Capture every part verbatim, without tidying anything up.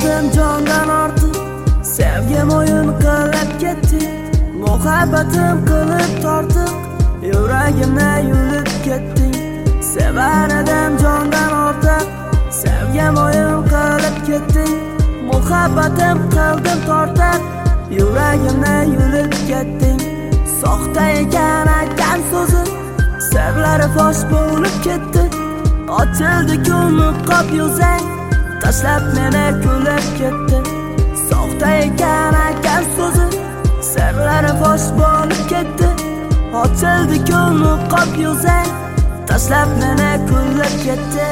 bildim jondan ortiq, sevgim o'yin qilib ketdi. Muhabbatim qilib tortiq, yuragimni yulib ketding. Sevar edim jondan ortiq, sevgim o'yin qilib ketding. Muhabbatim qildim tortiq, yuragimni yulib ketding. Soxta ekan aytgan so'zi, sirlari fosh bo'lib ketdi. Ochildi ko'mib qop yuzang, tashlab meni kulib ketdi. Soxta ekan aytgan so'zi, sirlari fosh bo'lib ketdi. Ochildi ko'mib qop yuzang, tashlab meni kulib ketdi.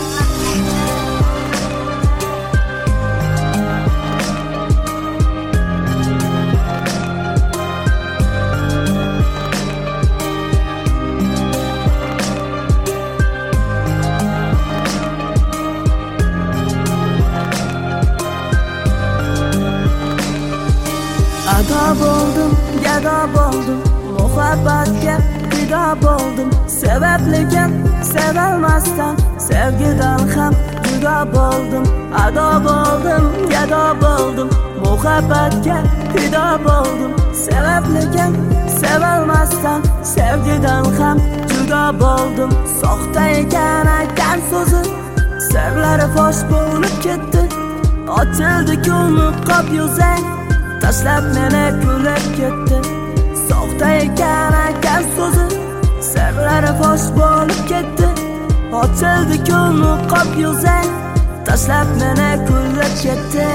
Ado bo'ldim, gado bo'ldim, muhabbatga fido bo'ldim. Sevib lekin sevilmasdan, sevgidan ham judo bo'ldim. Ado bo'ldim, gado bo'ldim, muhabbatga fido bo'ldim. Sevib lekin sevilmasdan, sevgidan ham judo bo'ldim. Soxta ekan aytgan so'zi, sirlari fosh bo'lib ketdi. Ochildi ko'mib qop yuzang, tashlab meni kulib ketdi. Soxta ekan aytgan so'zi, sirlari fosh bo'lib ketdi. Ochildi ko'mib qop yuzang, tashlab meni kulib ketdi.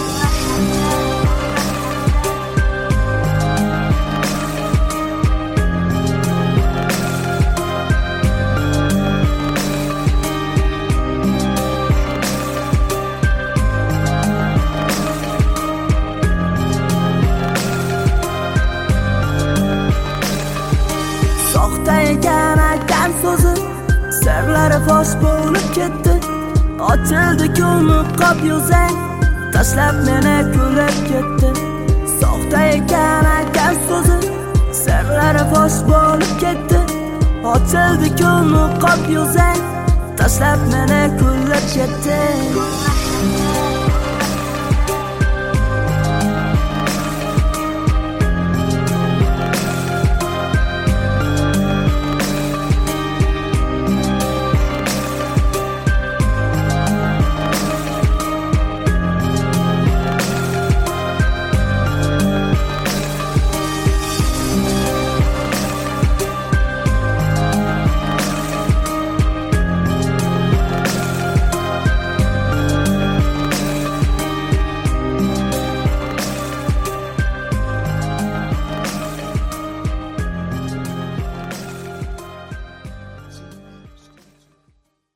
Soxta ekan aytgan so'zi, sirlari fosh bo'lib ketdi. Ochildi ko'mib qop yuzang, tashlab meni kulib ketdi. Soxta ekan aytgan so'zi, sirlari fosh bo'lib ketdi. Ochildi ko'mib qop yuzang, tashlab meni kulib ketdi.